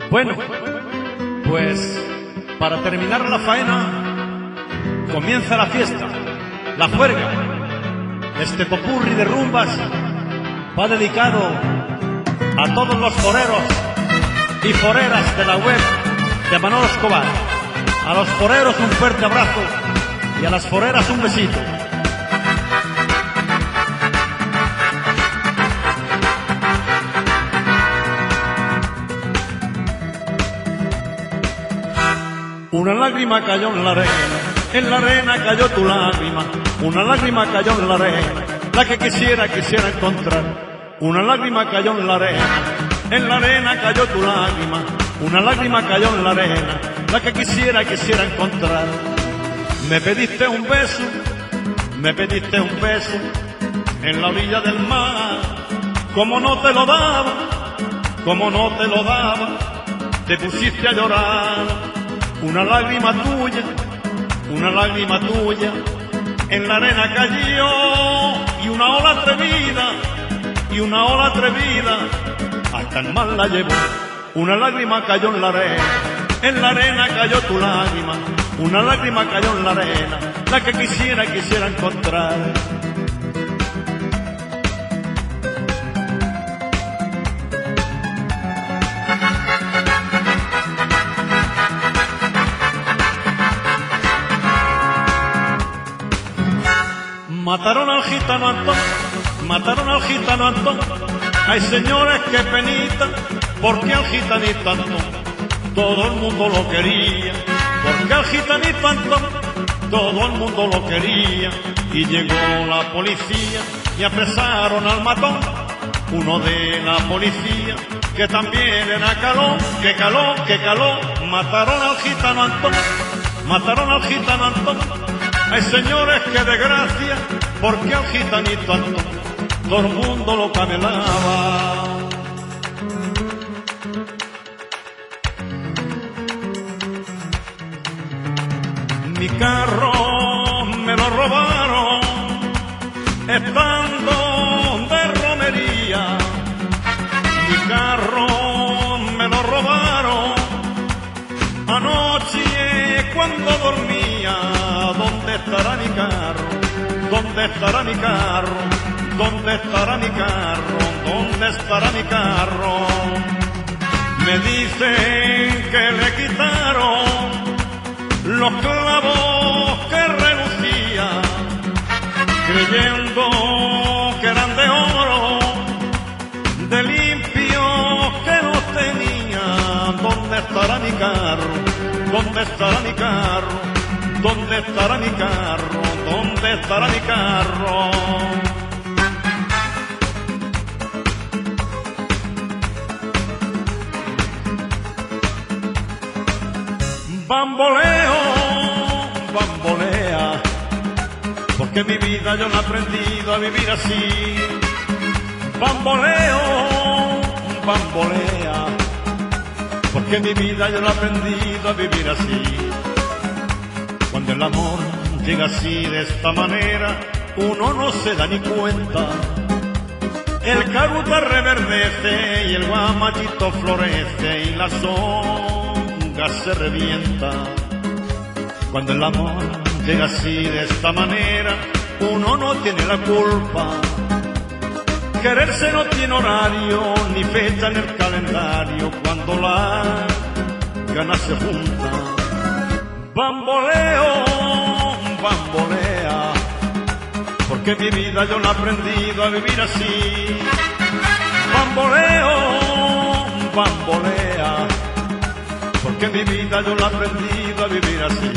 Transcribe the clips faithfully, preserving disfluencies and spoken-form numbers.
Bueno, pues para terminar la faena comienza la fiesta, la juerga. Este popurrí de rumbas va dedicado a todos los foreros y foreras de la web de Manolo Escobar. A los foreros un fuerte abrazo y a las foreras un besito. Una lágrima cayó en la arena, en la arena cayó tu lágrima. Una lágrima cayó en la arena, la que quisiera, quisiera encontrar. Una lágrima cayó en la arena, en la arena cayó tu lágrima. Una lágrima cayó en la arena, la que quisiera, quisiera encontrar. Me pediste un beso, me pediste un beso en la orilla del mar. Como no te lo daba, como no te lo daba, te pusiste a llorar. Una lágrima tuya, una lágrima tuya, en la arena cayó, y una ola atrevida, y una ola atrevida, hasta el mar la llevó. Una lágrima cayó en la arena, en la arena cayó tu lágrima. Una lágrima cayó en la arena, la que quisiera, quisiera encontrar. Mataron al gitano Antón, mataron al gitano Antón. Hay señores que penita, porque al gitanito Antón todo el mundo lo quería. Porque al gitanito Antón todo el mundo lo quería. Y llegó la policía y apresaron al matón. Uno de la policía que también era caló, que caló, que caló. Mataron al gitano Antón, mataron al gitano Antón. Hay señores que de gracia, porque al gitanito Antón todo el mundo lo camelaba. Mi carro me lo robaron estando de romería. Mi carro me lo robaron anoche cuando dormía. ¿Dónde estará mi carro? ¿Dónde estará mi carro? ¿Dónde estará mi carro? ¿Dónde estará mi carro? Me dicen que le quitaron los clavos que relucían, creyendo que eran de oro, de limpio que los tenía. ¿Dónde estará mi carro? ¿Dónde estará mi carro? ¿Dónde estará mi carro? ¿Dónde estará mi carro? Bamboleo, bambolea, porque mi vida yo no he aprendido a vivir así. Bamboleo, bambolea, porque mi vida yo no he aprendido a vivir así. Cuando el amor llega así de esta manera, uno no se da ni cuenta. El caruta reverdece y el guamachito florece y la songa se revienta. Cuando el amor llega así de esta manera, uno no tiene la culpa. Quererse no tiene horario ni fecha en el calendario. Cuando las ganas se juntan, bamboleo, bambolea, porque mi vida yo no he aprendido a vivir así. Bamboleo, bambolea, porque mi vida yo no he aprendido a vivir así.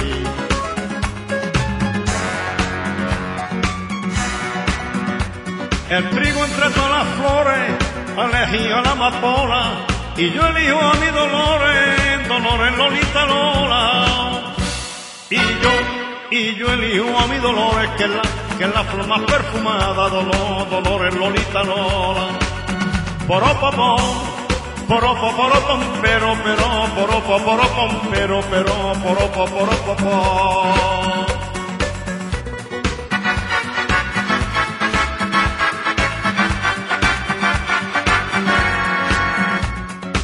El trigo entre todas las flores, elegí a la amapola, y yo elijo a mi Dolores, Dolores Lolita Lola. Y yo, y yo elijo a mi Dolores, que es la, que es la flor más perfumada, Dolor, Dolores Lolita Lola. Poropopom, poropoporopom, pero, pero, poropoporopom, pero, pero, poropoporopopom.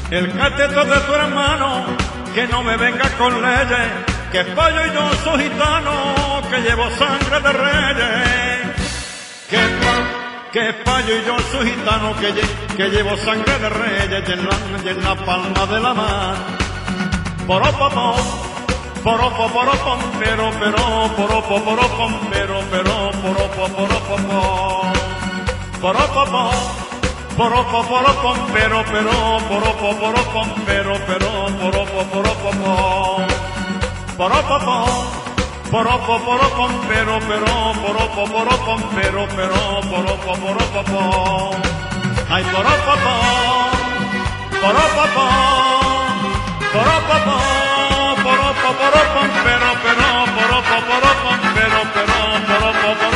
el cateto de tu hermano, que no me venga con leyes, que pollo y yo soy gitano, que llevo sangre de reyes. Que pa, que payo y yo soy gitano, que, lle, que llevo sangre de reyes y en la, y en la palma de la mano. Poropopom, poropo, poropom, pero, pero, poropo, poropom, pero, pero, poropo, poropopom. Poropopom, poropo, poropom, pero, pero, poropo, poropom, pero, pero, poropo, poropopom. Poropopom, poropo, poropom, pero, pero, poropo, poropom, pero, pero, poropo, poropopom. Ay, poropopom, poropopom, poropopom, poropo, poropom, pero, pero, poropo, poropom, pero, pero, poropo,